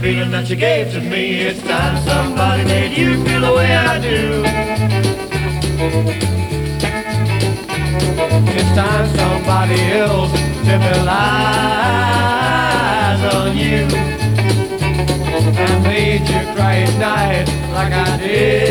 feeling that you gave to me. It's time somebody made you feel the way I do. It's time somebody else set their lies on you. I made you cry at night like I did.